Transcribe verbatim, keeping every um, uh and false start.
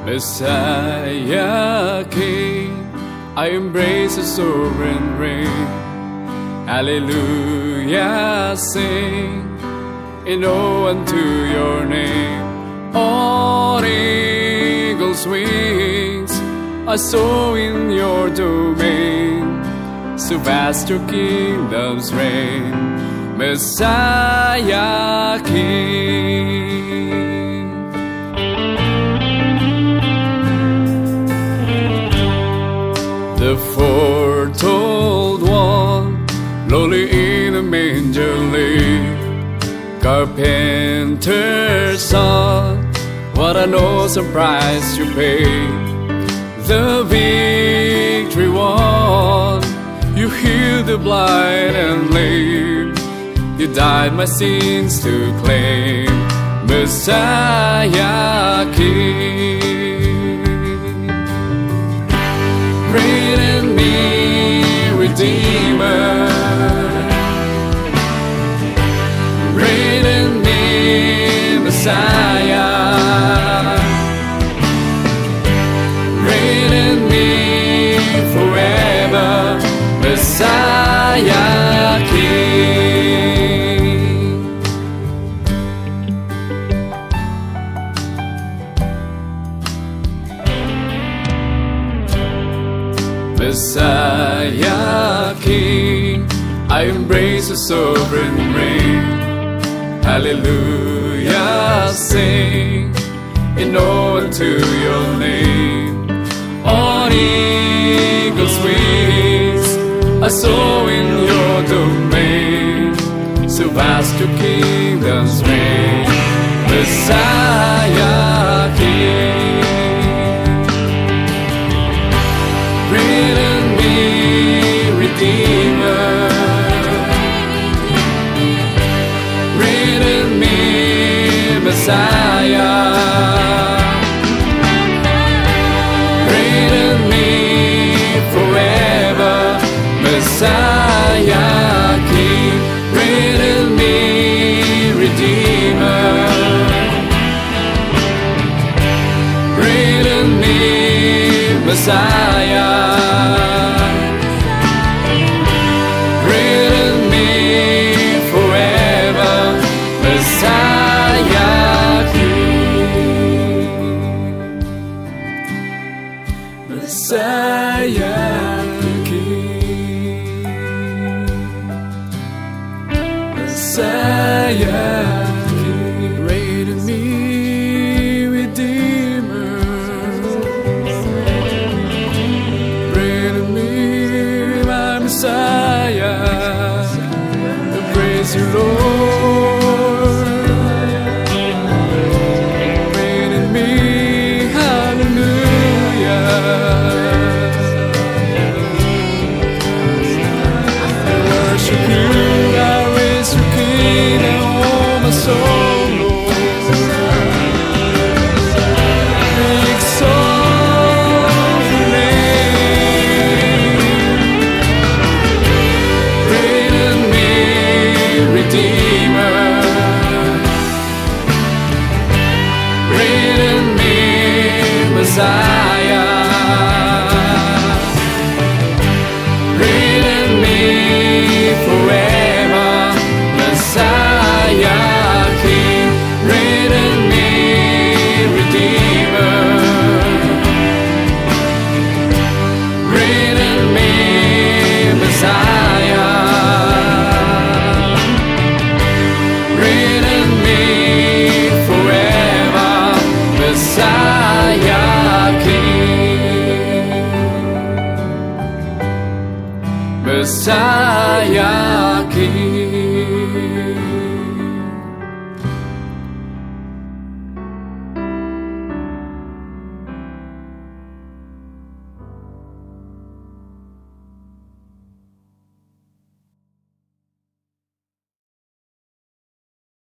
Messiah King, I embrace the sovereign reign. Hallelujah, sing in awe unto your name. On eagle's wings I soar in your domain, so vast your kingdom's reign. Messiah King, the foretold one, lowly in a manger laid, carpenter's son, what an awesome price you paid. The victory won, you healed the blind and lame, you died my sins to claim. Messiah King, reign in me, Redeemer, reign in me, Messiah, reign in me forever, Messiah King. Messiah King, I embrace the sovereign reign. Hallelujah, sing in awe unto your name. On eagle's wings I soar in your domain, so vast your kingdom's reign. Messiah King, reign in me, Redeemer, reign in me, Messiah, reign in me forever, Messiah King, reign in me, Redeemer, reign in me, Messiah, reign in me forever, Messiah King, Messiah King, Messiah King, reign in me, Redeemer, reign in me, my Messiah, I praise you, Lord, reign in me, hallelujah, I worship you, I raise your King, and all my soul, Lord, exalt your name, reign in me, Redeemer, reign in me, Messiah, reign in me forever, Messiah King, reign in me, Redeemer, reign in me, Messiah, reign in me forever, Messiah King, Messiah